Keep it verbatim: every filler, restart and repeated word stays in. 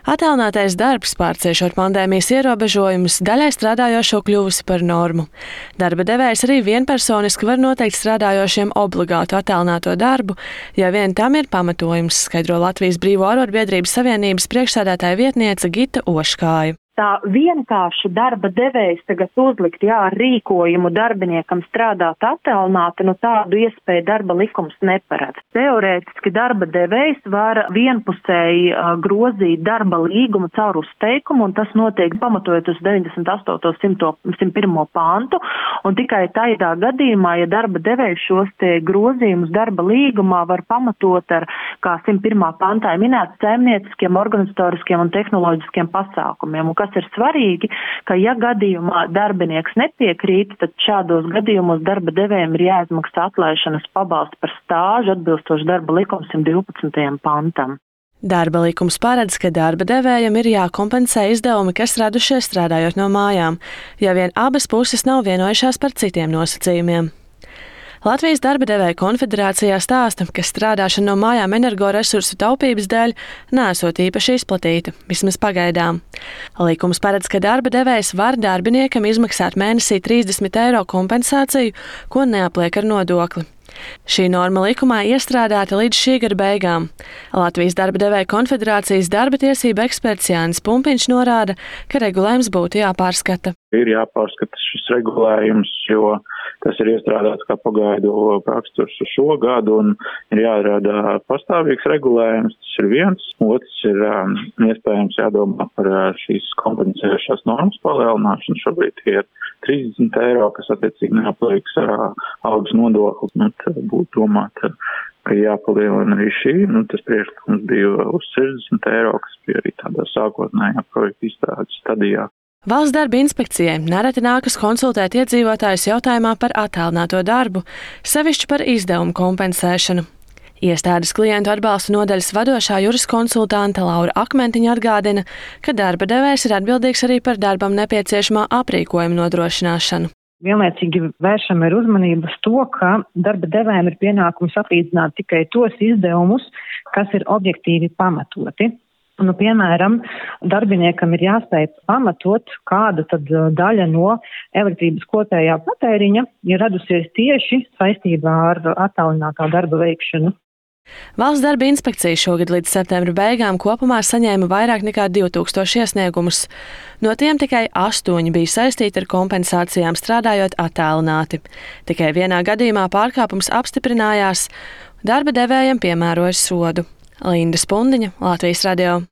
Attālinātais darbs, pārciešot pandēmijas ierobežojumus, daļai strādājošo kļuvusi par normu. Darba devējs arī vienpersoniski var noteikt strādājošiem obligātu attālināto darbu, ja vien tam ir pamatojums, skaidro Latvijas Brīvo arotbiedrības savienības priekšsēdētāja vietniece Gita Oškāja. Tā vienkārši darba devējs tagad uzlikt, jā, ar rīkojumu darbiniekam strādāt attālināti, nu tādu iespēju darba likums neparedz. Teorētiski darba devējs var vienpusēji uh, grozīt darba līgumu caur uzteikumu, un tas notiek pamatojot uz deviņdesmit astoto simt pirmo pantu, un tikai tādā gadījumā, ja darba devējs šos te grozījumus darba līgumā var pamatot ar, kā simt pirmā pantā minēt, saimnieciskiem, organizatoriskiem un tehnoloģiskiem pasākumiem. Un kas ir svarīgi, ka ja gadījumā darbinieks nepiekrīt, tad šādos gadījumos darba devējiem ir jāizmaksā atlaišanas pabalsti par stāžu atbilstoši darba likuma simt divpadsmitajam pantam. Darba likums paredz, ka darba devējam ir jākompensē izdevumi, kas radušies strādājot no mājām, ja vien abas puses nav vienojušās par citiem nosacījumiem. Latvijas darba devēja konfederācijā stāsta, ka strādāšana no mājām energoresursu taupības dēļ nesot īpaši izplatīta, vismaz pagaidām. Likums paredz, ka darba devējs var darbiniekam izmaksāt mēnesī trīsdesmit eiro kompensāciju, ko neapliek ar nodokli. Šī norma likumā iestrādāta līdz šī gada beigām. Latvijas darba devēja konfederācijas darba tiesība eksperts Jānis Pumpiņš norāda, ka regulējums būtu jāpārskata. Ir jāpārskata šis regulējums, jo tas ir iestrādāts kā pagaidu raksturs uz šo gadu un ir jārada pastāvīgs regulējums, tas ir viens. Otrs ir um, iespējams jādomā par uh, šīs kompensējušās normas palielināšanu. Šobrīd ir trīsdesmit eiro, kas attiecīgi neaplieks uh, algas nodokli. Nu, būtu domāt, ka jāpalielina arī šī. Nu, tas priekšlikums bija uz sešdesmit eiro, kas bija arī tādā sākotnējā projekta izstrādes stadijā. Valsts darba inspekcijai nereti nākas konsultēt iedzīvotājus jautājumā par attālināto darbu, sevišķi par izdevumu kompensēšanu. Iestādes klientu atbalsta nodaļas vadošā juriskonsultante Laura Akmentiņa atgādina, ka darba devējs ir atbildīgs arī par darbam nepieciešamā aprīkojuma nodrošināšanu. Vienlaicīgi vēršam ir uzmanību uz to, ka darba devējiem ir pienākums atlīdzināt tikai tos izdevumus, kas ir objektīvi pamatoti. Nu, piemēram, darbiniekam ir jāspēj pamatot, kāda tad daļa no elektrības kopējā patēriņa ir radusies tieši saistībā ar attālinātā darba veikšanu. Valsts darba inspekcija šogad līdz septembra beigām kopumā saņēma vairāk nekā divi tūkstoši iesniegumus. No tiem tikai astoņi bija saistīti ar kompensācijām strādājot attālināti. Tikai vienā gadījumā pārkāpums apstiprinājās, darba devējam piemēroja sodu. Linda Spundiņa, Latvijas radio.